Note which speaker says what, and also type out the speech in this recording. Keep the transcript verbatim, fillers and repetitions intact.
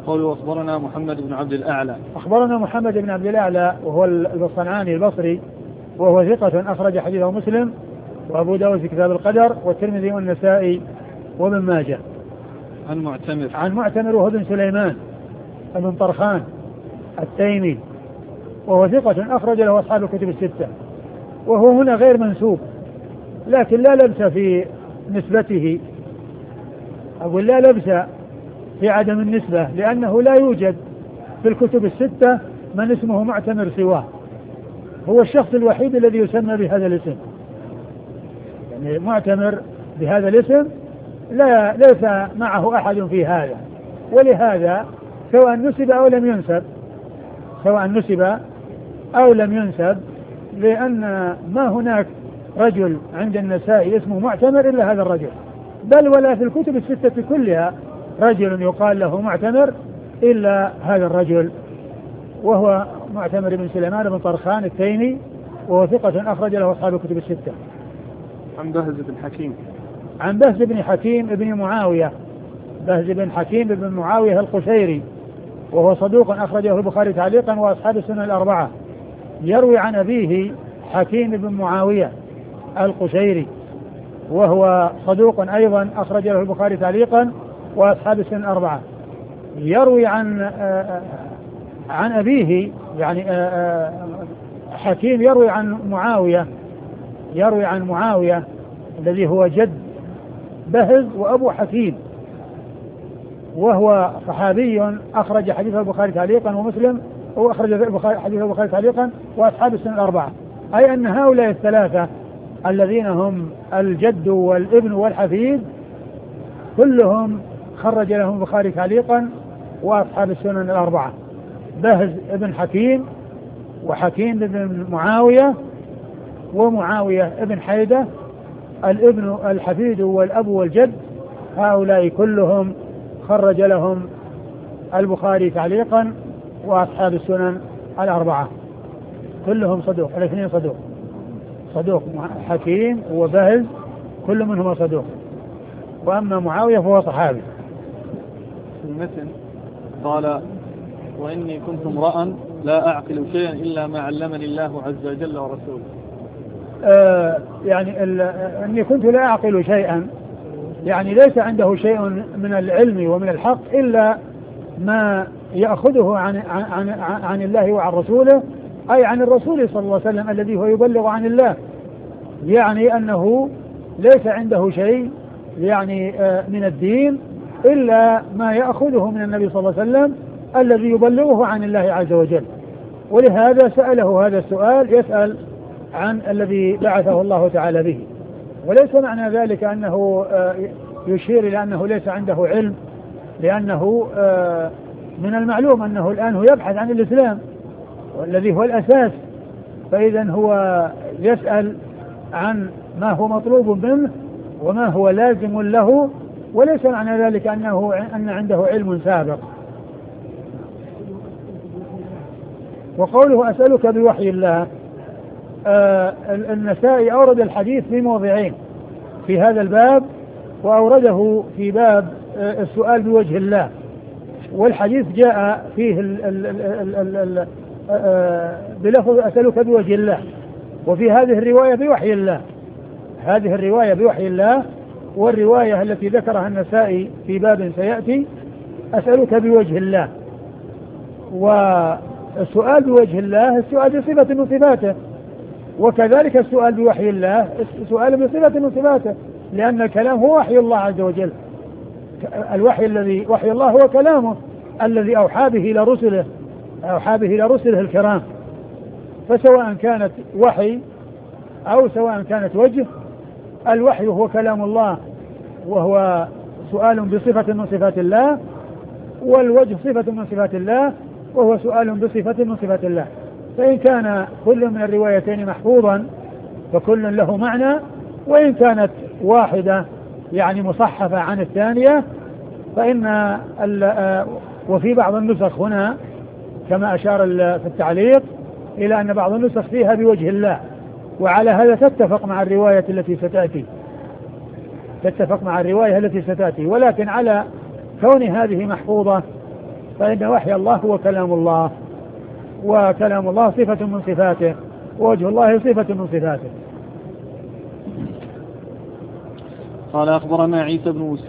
Speaker 1: قوله أخبرنا محمد بن عبد الأعلى.
Speaker 2: أخبرنا محمد بن عبد الأعلى وهو الصنعاني البصري وهو ثقة أخرج حديثه مسلم وأبو داود في كتاب القدر والترمذي والنسائي وابن ماجه.
Speaker 1: عن معتمر
Speaker 2: عن معتمر وهو بن سليمان بن طرخان التيمي وهو ثقة أخرج له أصحاب الكتب الستة، وهو هنا غير منسوب لكن لا لبس في نسبته، أقول لا لبس في عدم النسبة، لأنه لا يوجد في الكتب الستة من اسمه معتمر سواه، هو الشخص الوحيد الذي يسمى بهذا الاسم، يعني معتمر بهذا الاسم لا ليس معه أحد في هذا، ولهذا سواء نسب أو لم ينسب سواء نسب أو لم ينسب لأن ما هناك رجل عند النسائي اسمه معتمر إلا هذا الرجل، بل ولا في الكتب الستة كلها رجل يقال له معتمر إلا هذا الرجل، وهو معتمر بن سليمان بن طرخان التيمي وهو ثقة أخرج له أصحاب الكتب الستة.
Speaker 1: عن بهز بن حكيم
Speaker 2: عن بهز بن حكيم بن معاوية بهز بن حكيم بن معاوية القشيري وهو صدوق أخرجه البخاري تعليقا وأصحاب السنة الأربعة، يروي عن أبيه حكيم بن معاوية القشيري وهو صدوق أيضا أخرج له البخاري تعليقا وأصحاب السنة الأربعة، يروي عن آآ عن أبيه يعني آآ حكيم يروي عن معاوية يروي عن معاوية الذي هو جد بهز وأبو حكيم، وهو صحابي أخرج حديث البخاري تعليقا ومسلم وأخرج حديث البخاري تعليقا وأصحاب السنة الأربعة، أي أن هؤلاء الثلاثة الذين هم الجد والابن والحفيد كلهم خرج لهم البخاري تعليقا وأصحاب السنن الأربعة، بهز ابن حكيم وحكيم بن معاوية ومعاوية ابن حيدة الابن الحفيد والأب والجد، هؤلاء كلهم خرج لهم البخاري تعليقا وأصحاب السنن الأربعة، كلهم صدوق، الاثنين صدوق صدوق حكيم وبهز كل منهم صدوق، وأما معاوية فهو صحابي.
Speaker 1: في المتن قال وإني كنت امرأ لا أعقل شيئا إلا ما علمني الله عز وجل ورسوله.
Speaker 2: آه يعني أني كنت لا أعقل شيئا يعني ليس عنده شيء من العلم ومن الحق إلا ما يأخذه عن, عن, عن, عن الله وعن رسوله، أي عن الرسول صلى الله عليه وسلم الذي هو يبلغ عن الله، يعني أنه ليس عنده شيء يعني آه من الدين إلا ما يأخذه من النبي صلى الله عليه وسلم الذي يبلغه عن الله عز وجل، ولهذا سأله هذا السؤال يسأل عن الذي بعثه الله تعالى به، وليس معنى ذلك أنه يشير إلى أنه ليس عنده علم، لأنه من المعلوم أنه الآن هو يبحث عن الإسلام والذي هو الأساس، فإذا هو يسأل عن ما هو مطلوب منه وما هو لازم له، وليس معنى ذلك أنه أن عنده علم سابق. وقوله أسألك بوحي الله، آه النسائي أورد الحديث في موضعين في هذا الباب، وأورده في باب آه السؤال بوجه الله، والحديث جاء فيه ال ال ال ال ال آه بلفظ أسألك بوجه الله، وفي هذه الرواية بوحي الله، هذه الرواية بوحي الله، والرواية التي ذكرها النسائي في باب سيأتي أسألك بوجه الله. والسؤال بوجه الله السؤال بصفة من صفاته، وكذلك السؤال بوحي الله سؤال بصفة من صفاته، لأن الكلام هو وحي الله عز وجل، الوحي الذي وحي الله هو كلامه الذي أوحى به إلى رسله أوحى به إلى رسله الكرام، فسواء كانت وحي أو سواء كانت وجه، الوحي هو كلام الله وهو سؤال بصفة من صفات الله، والوجه صفة من صفات الله وهو سؤال بصفة من صفات الله، فإن كان كل من الروايتين محفوظا فكل له معنى، وإن كانت واحدة يعني مصحفة عن الثانية فإن وفي بعض النسخ هنا كما أشار في التعليق إلى أن بعض النسخ فيها بوجه الله، وعلى هذا تتفق مع الرواية التي ستأتي تتفق مع الرواية التي ستأتي ولكن على كون هذه محفوظة فإن وحي الله هو كلام الله، وكلام الله صفة من صفاته، ووجه الله صفة من صفاته.
Speaker 1: قال أخبرنا عيسى بن